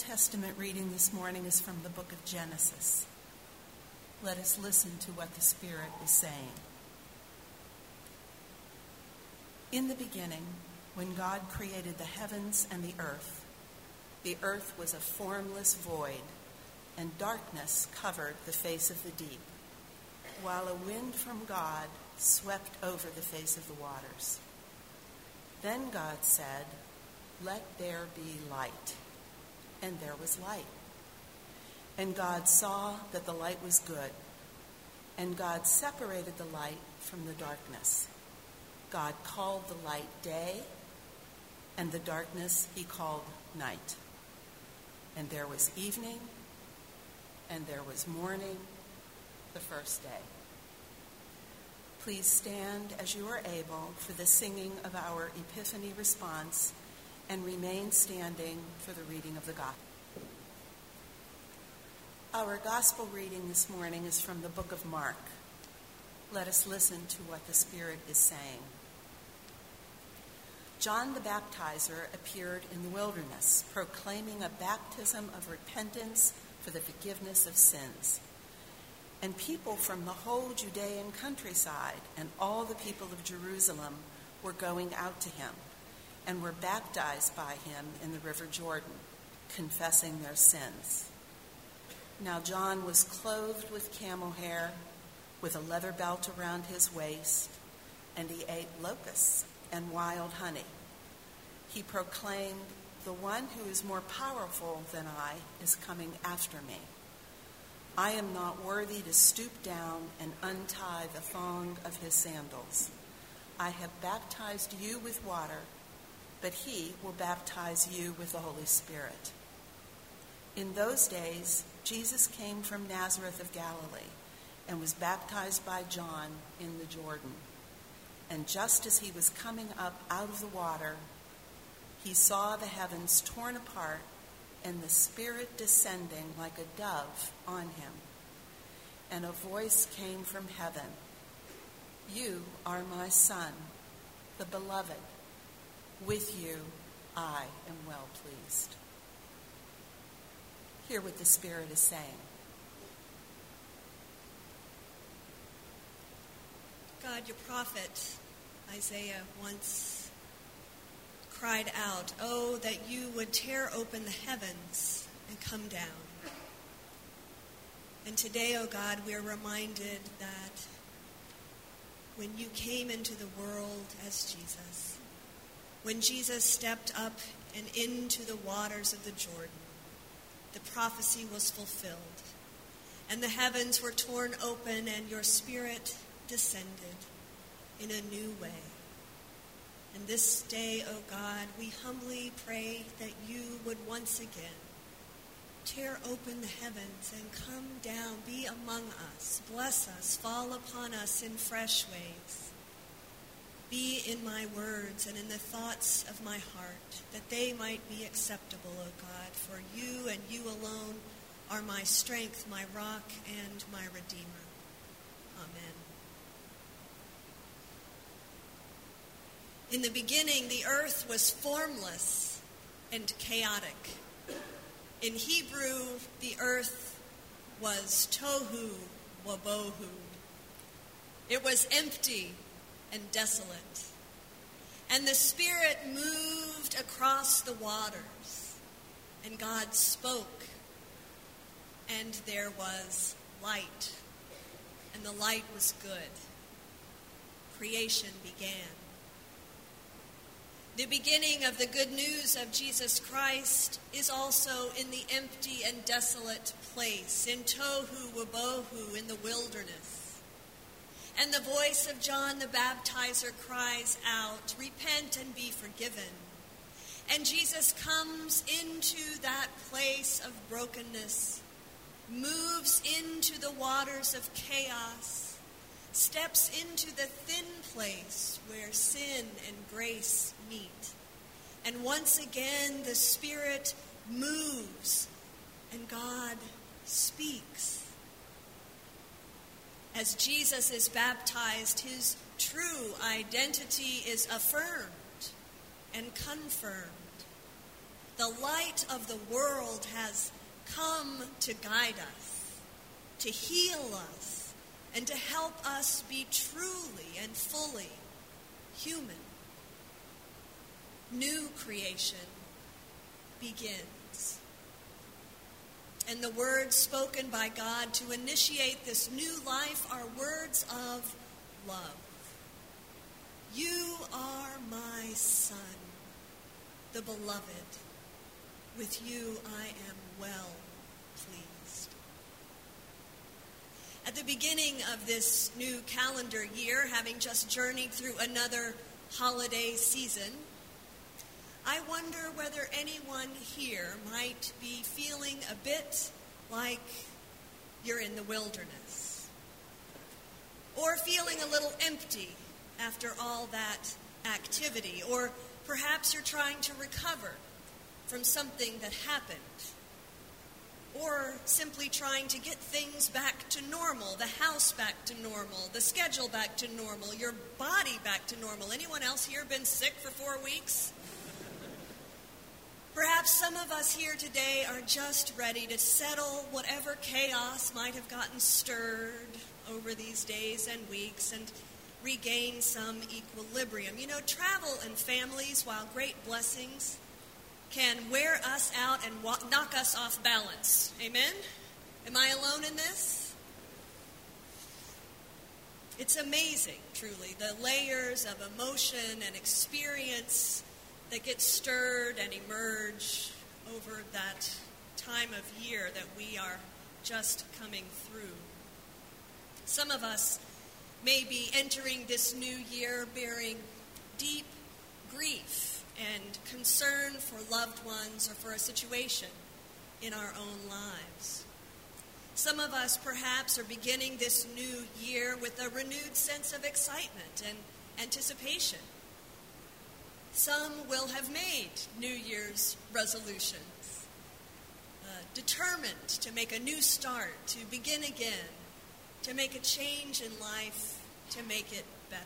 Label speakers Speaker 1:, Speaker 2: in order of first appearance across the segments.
Speaker 1: Testament reading this morning is from the book of Genesis. Let us listen to what the Spirit is saying. In the beginning, when God created the heavens and the earth was a formless void, and darkness covered the face of the deep, while a wind from God swept over the face of the waters. Then God said, "Let there be light." And there was light. And God saw that the light was good. And God separated the light from the darkness. God called the light day, and the darkness he called night. And there was evening, and there was morning, the first day. Please stand as you are able for the singing of our Epiphany response, and remain standing for the reading of the gospel. Our gospel reading this morning is from the book of Mark. Let us listen to what the Spirit is saying. John the Baptizer appeared in the wilderness, proclaiming a baptism of repentance for the forgiveness of sins. And people from the whole Judean countryside and all the people of Jerusalem were going out to him, and were baptized by him in the river Jordan, confessing their sins. Now John was clothed with camel hair, with a leather belt around his waist, and he ate locusts and wild honey. He proclaimed, "The one who is more powerful than I is coming after me. I am not worthy to stoop down and untie the thong of his sandals. I have baptized you with water, but he will baptize you with the Holy Spirit." In those days, Jesus came from Nazareth of Galilee and was baptized by John in the Jordan. And just as he was coming up out of the water, he saw the heavens torn apart and the Spirit descending like a dove on him. And a voice came from heaven, "You are my Son, the beloved. With you I am well pleased." Hear what the Spirit is saying.
Speaker 2: God, your prophet Isaiah once cried out, "Oh, that you would tear open the heavens and come down." And today, oh God, we are reminded that when you came into the world as Jesus, when Jesus stepped up and into the waters of the Jordan, the prophecy was fulfilled, and the heavens were torn open, and your Spirit descended in a new way. And this day, O God, we humbly pray that you would once again tear open the heavens and come down, be among us, bless us, fall upon us in fresh ways. Be in my words and in the thoughts of my heart, that they might be acceptable, O God, for you and you alone are my strength, my rock, and my Redeemer. Amen. In the beginning, the earth was formless and chaotic. In Hebrew, the earth was tohu wabohu. It was empty and desolate. And the Spirit moved across the waters, and God spoke, and there was light, and the light was good. Creation began. The beginning of the good news of Jesus Christ is also in the empty and desolate place, in tohu wabohu, in the wilderness. And the voice of John the Baptizer cries out, "Repent and be forgiven." And Jesus comes into that place of brokenness, moves into the waters of chaos, steps into the thin place where sin and grace meet. And once again, the Spirit moves and God speaks. As Jesus is baptized, his true identity is affirmed and confirmed. The light of the world has come to guide us, to heal us, and to help us be truly and fully human. New creation begins. And the words spoken by God to initiate this new life are words of love. You are my Son, the beloved. With you I am well pleased. At the beginning of this new calendar year, having just journeyed through another holiday season, I wonder whether anyone here might be feeling a bit like you're in the wilderness, or feeling a little empty after all that activity, or perhaps you're trying to recover from something that happened, or simply trying to get things back to normal, the house back to normal, the schedule back to normal, your body back to normal. Anyone else here been sick for 4 weeks? Perhaps some of us here today are just ready to settle whatever chaos might have gotten stirred over these days and weeks and regain some equilibrium. You know, travel and families, while great blessings, can wear us out and knock us off balance. Amen? Am I alone in this? It's amazing, truly, the layers of emotion and experience that get stirred and emerge over that time of year that we are just coming through. Some of us may be entering this new year bearing deep grief and concern for loved ones or for a situation in our own lives. Some of us perhaps are beginning this new year with a renewed sense of excitement and anticipation. Some will have made New Year's resolutions, determined to make a new start, to begin again, to make a change in life, to make it better.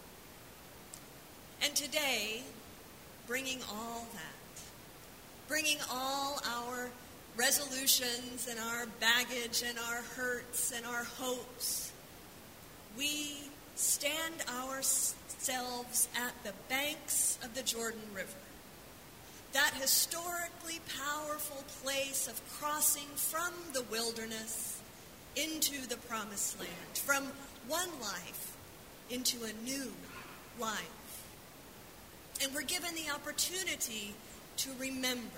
Speaker 2: And today, bringing all that, bringing all our resolutions and our baggage and our hurts and our hopes, we stand ourselves at the banks of the Jordan River, that historically powerful place of crossing from the wilderness into the promised land, from one life into a new life. And we're given the opportunity to remember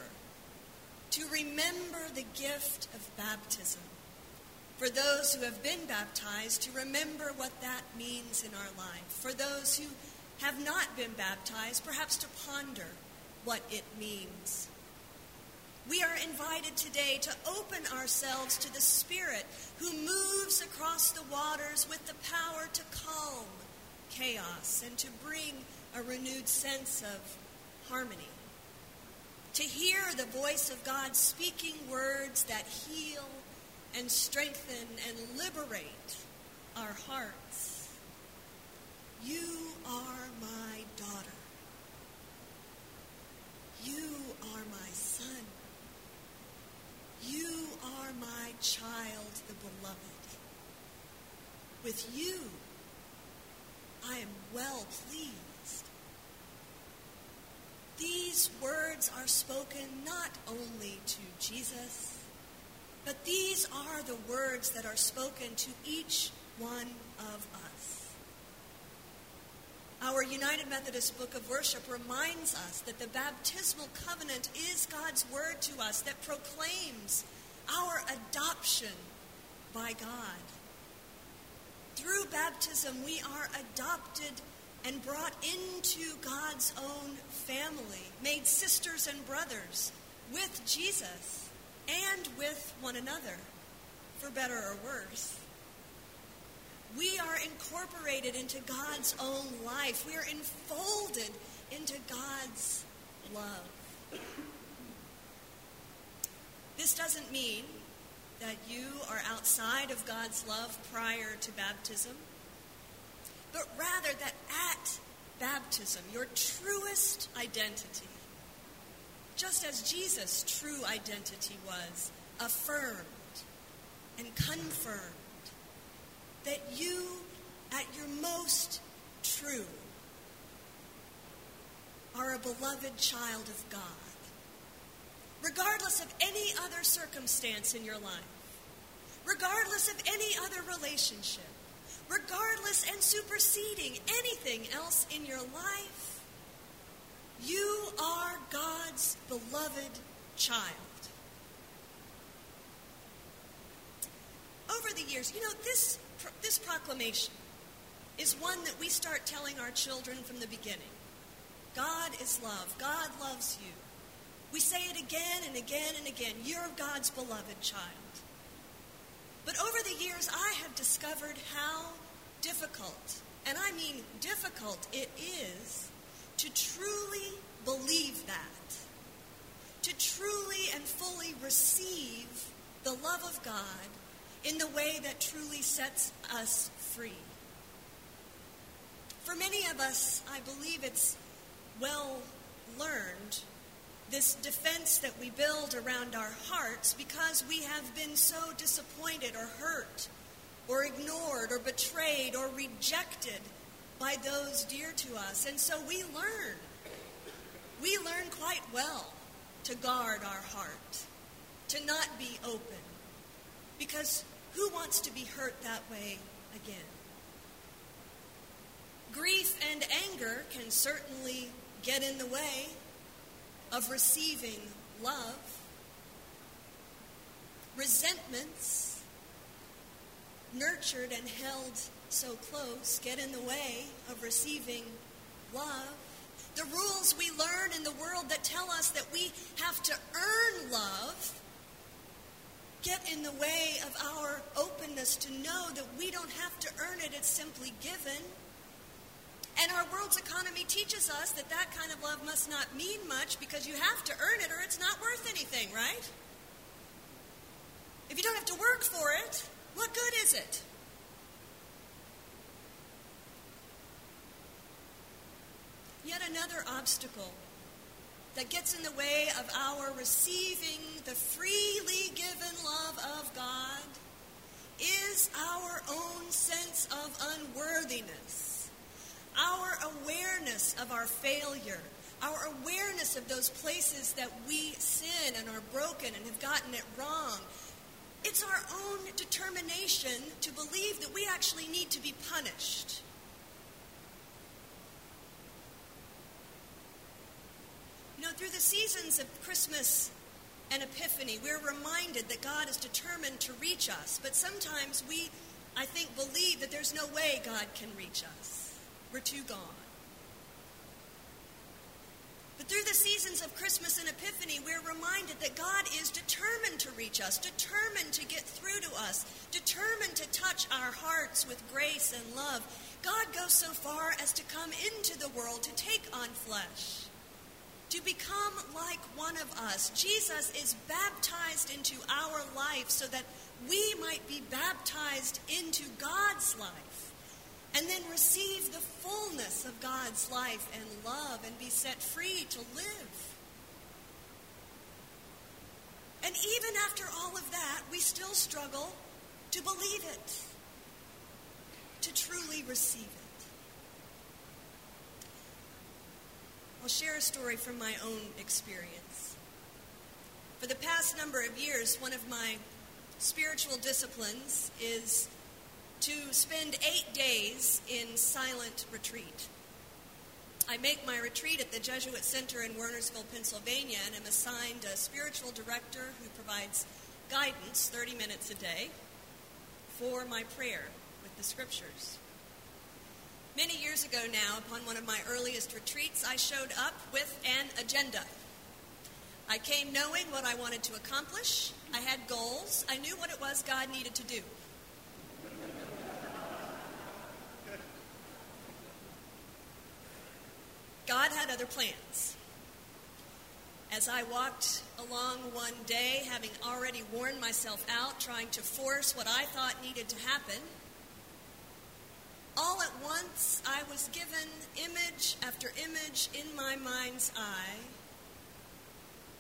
Speaker 2: the gift of baptism. For those who have been baptized, to remember what that means in our life. For those who have not been baptized, perhaps to ponder what it means. We are invited today to open ourselves to the Spirit who moves across the waters with the power to calm chaos and to bring a renewed sense of harmony. To hear the voice of God speaking words that heal and strengthen and liberate our hearts. You are my daughter. You are my son. You are my child, the beloved. With you, I am well pleased. These words are spoken not only to Jesus, but these are the words that are spoken to each one of us. Our United Methodist Book of Worship reminds us that the baptismal covenant is God's word to us that proclaims our adoption by God. Through baptism, we are adopted and brought into God's own family, made sisters and brothers with Jesus and with one another, for better or worse. We are incorporated into God's own life. We are enfolded into God's love. This doesn't mean that you are outside of God's love prior to baptism, but rather that at baptism, your truest identity just as Jesus' true identity was affirmed and confirmed, that you, at your most true, are a beloved child of God, regardless of any other circumstance in your life, regardless of any other relationship, regardless and superseding anything else in your life. You are God's beloved child. Over the years, this proclamation is one that we start telling our children from the beginning. God is love. God loves you. We say it again and again and again. You're God's beloved child. But over the years, I have discovered how difficult, and I mean difficult, it is to truly believe that, to truly and fully receive the love of God in the way that truly sets us free. For many of us, I believe it's well learned, this defense that we build around our hearts because we have been so disappointed or hurt or ignored or betrayed or rejected by those dear to us. And so we learn quite well to guard our heart, to not be open, because who wants to be hurt that way again? Grief and anger can certainly get in the way of receiving love. Resentments, nurtured and held so close, get in the way of receiving love. The rules we learn in the world that tell us that we have to earn love get in the way of our openness to know that we don't have to earn it, it's simply given. And our world's economy teaches us that that kind of love must not mean much because you have to earn it or it's not worth anything, right? If you don't have to work for it, what good is it? Yet another obstacle that gets in the way of our receiving the freely given love of God is our own sense of unworthiness, our awareness of our failure, our awareness of those places that we sin and are broken and have gotten it wrong. It's our own determination to believe that we actually need to be punished. Through the seasons of Christmas and Epiphany, we're reminded that God is determined to reach us. But sometimes we, I think, believe that there's no way God can reach us. We're too gone. But through the seasons of Christmas and Epiphany, we're reminded that God is determined to reach us, determined to get through to us, determined to touch our hearts with grace and love. God goes so far as to come into the world to take on flesh, to become like one of us. Jesus is baptized into our life so that we might be baptized into God's life and then receive the fullness of God's life and love and be set free to live. And even after all of that, we still struggle to believe it, to truly receive it. I'll share a story from my own experience. For the past number of years, one of my spiritual disciplines is to spend 8 days in silent retreat. I make my retreat at the Jesuit Center in Wernersville, Pennsylvania, and am assigned a spiritual director who provides guidance 30 minutes a day for my prayer with the scriptures. Many years ago now, upon one of my earliest retreats, I showed up with an agenda. I came knowing what I wanted to accomplish. I had goals. I knew what it was God needed to do. God had other plans. As I walked along one day, having already worn myself out, trying to force what I thought needed to happen, all at once, I was given image after image in my mind's eye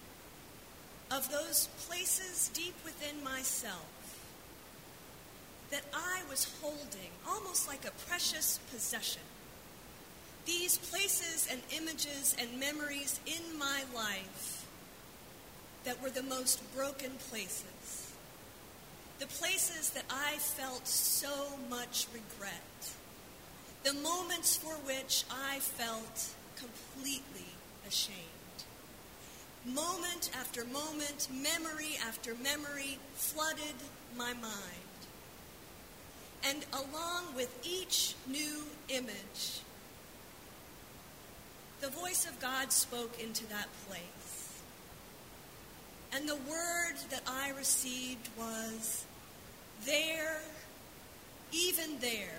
Speaker 2: of those places deep within myself that I was holding almost like a precious possession. These places and images and memories in my life that were the most broken places. The places that I felt so much regret. The moments for which I felt completely ashamed. Moment after moment, memory after memory flooded my mind. And along with each new image, the voice of God spoke into that place. And the word that I received was, there, even there,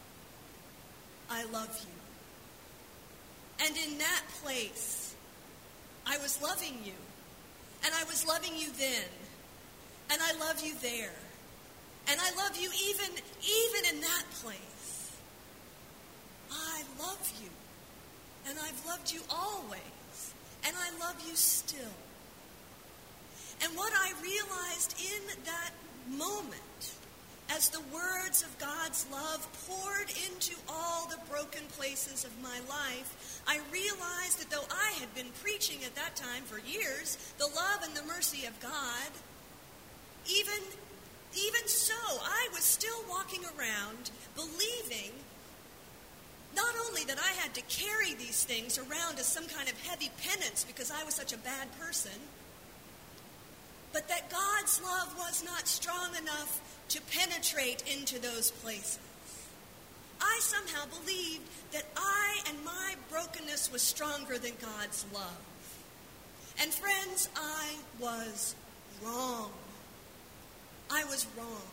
Speaker 2: I love you. And in that place, I was loving you. And I was loving you then. And I love you there. And I love you even in that place. I love you. And I've loved you always. And I love you still. And what I realized in that moment, as the words of God's love poured into all the broken places of my life, I realized that though I had been preaching at that time for years the love and the mercy of God, even so, I was still walking around believing not only that I had to carry these things around as some kind of heavy penance because I was such a bad person, but that God's love was not strong enough to penetrate into those places. I somehow believed that I and my brokenness was stronger than God's love. And friends, I was wrong. I was wrong.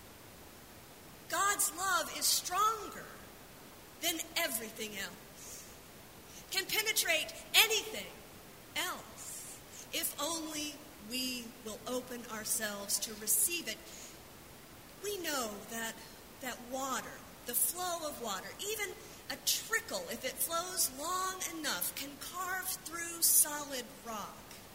Speaker 2: God's love is stronger than everything else. Can penetrate anything else if only we will open ourselves to receive it. We know that water, the flow of water, even a trickle, if it flows long enough, can carve through solid rock.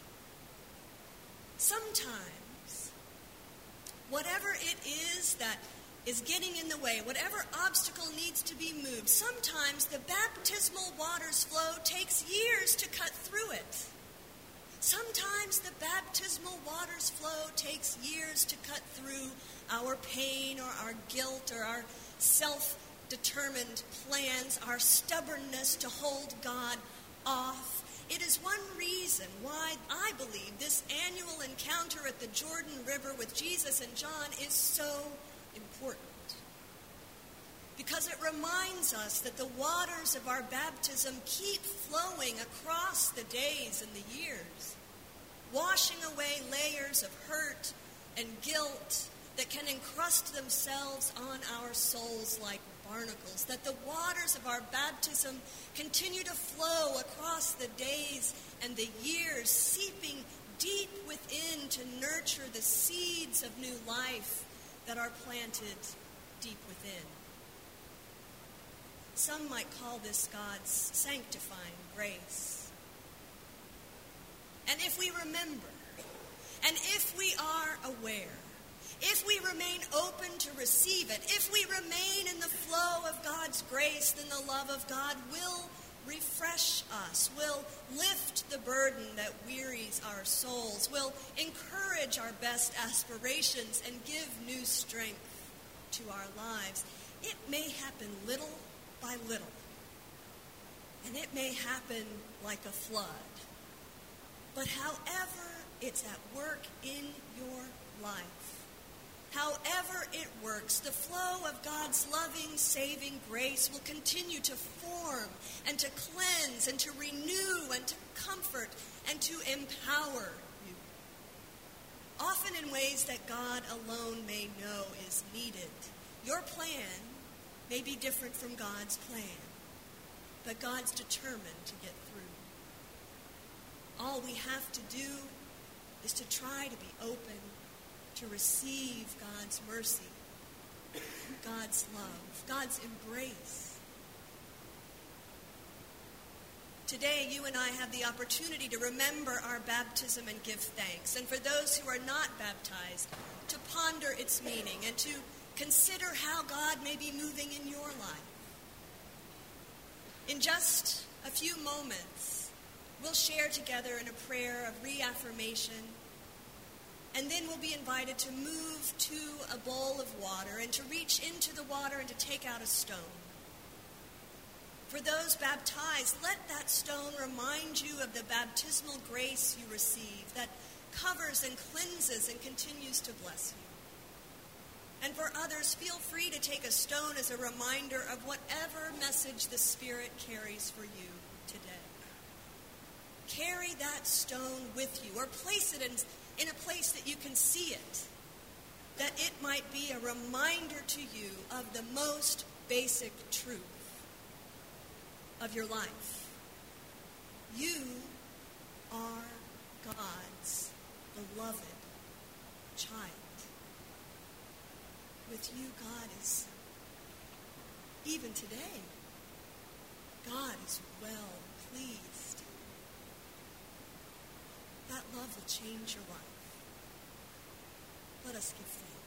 Speaker 2: Sometimes, whatever it is that is getting in the way, whatever obstacle needs to be moved, sometimes the baptismal water's flow takes years to cut through it. Sometimes the baptismal water's flow takes years to cut through our pain or our guilt or our self-determined plans, our stubbornness to hold God off. It is one reason why I believe this annual encounter at the Jordan River with Jesus and John is so important. Because it reminds us that the waters of our baptism keep flowing across the days and the years, washing away layers of hurt and guilt that can encrust themselves on our souls like barnacles, that the waters of our baptism continue to flow across the days and the years, seeping deep within to nurture the seeds of new life that are planted deep within. Some might call this God's sanctifying grace. And if we remember, and if we are aware, if we remain open to receive it, if we remain in the flow of God's grace, then the love of God will refresh us, will lift the burden that wearies our souls, will encourage our best aspirations and give new strength to our lives. It may happen little by little, and it may happen like a flood. But however it's at work in your life, however it works, the flow of God's loving, saving grace will continue to form and to cleanse and to renew and to comfort and to empower you. Often in ways that God alone may know is needed. Your plan may be different from God's plan, but God's determined to get through. All we have to do is to try to be open to receive God's mercy, God's love, God's embrace. Today, you and I have the opportunity to remember our baptism and give thanks. And for those who are not baptized, to ponder its meaning and to consider how God may be moving in your life. In just a few moments, we'll share together in a prayer of reaffirmation, and then we'll be invited to move to a bowl of water and to reach into the water and to take out a stone. For those baptized, let that stone remind you of the baptismal grace you receive that covers and cleanses and continues to bless you. And for others, feel free to take a stone as a reminder of whatever message the Spirit carries for you today. Carry that stone with you, or place it in a place that you can see it, that it might be a reminder to you of the most basic truth of your life. You are God's beloved child. With you, God is, even today, God is well pleased. That love will change your life. Let us give thanks.